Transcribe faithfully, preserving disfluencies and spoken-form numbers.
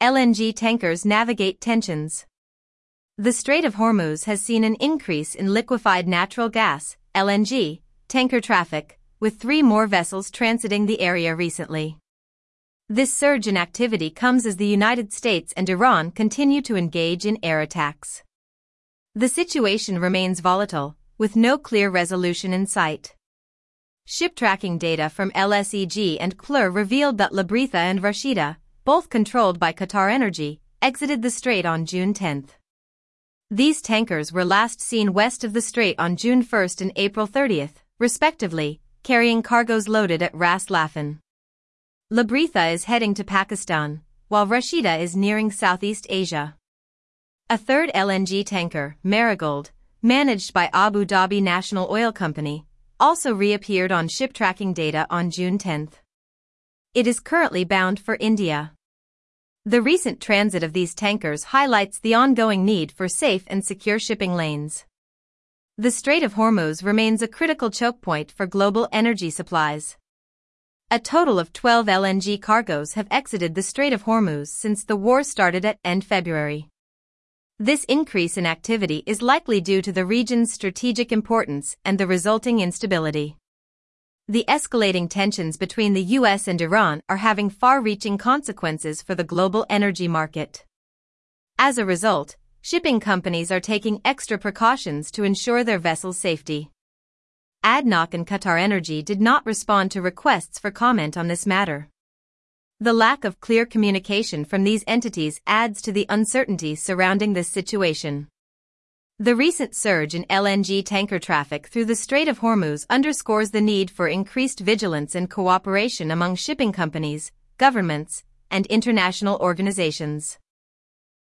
L N G tankers navigate tensions. The Strait of Hormuz has seen an increase in liquefied natural gas, L N G, tanker traffic, with three more vessels transiting the area recently. This surge in activity comes as the United States and Iran continue to engage in air attacks. The situation remains volatile, with no clear resolution in sight. Ship tracking data from L S E G and C L R revealed that Labritha and Rashida, both controlled by Qatar Energy, exited the strait on June tenth. These tankers were last seen west of the strait on June first and April thirtieth, respectively, carrying cargoes loaded at Ras Laffan. Labritha is heading to Pakistan, while Rashida is nearing Southeast Asia. A third L N G tanker, Marigold, managed by Abu Dhabi National Oil Company, also reappeared on ship tracking data on June tenth. It is currently bound for India. The recent transit of these tankers highlights the ongoing need for safe and secure shipping lanes. The Strait of Hormuz remains a critical choke point for global energy supplies. A total of twelve L N G cargoes have exited the Strait of Hormuz since the war started at end February. This increase in activity is likely due to the region's strategic importance and the resulting instability. The escalating tensions between the U S and Iran are having far-reaching consequences for the global energy market. As a result, shipping companies are taking extra precautions to ensure their vessels' safety. A D N O C and Qatar Energy did not respond to requests for comment on this matter. The lack of clear communication from these entities adds to the uncertainty surrounding this situation. The recent surge in L N G tanker traffic through the Strait of Hormuz underscores the need for increased vigilance and cooperation among shipping companies, governments, and international organizations.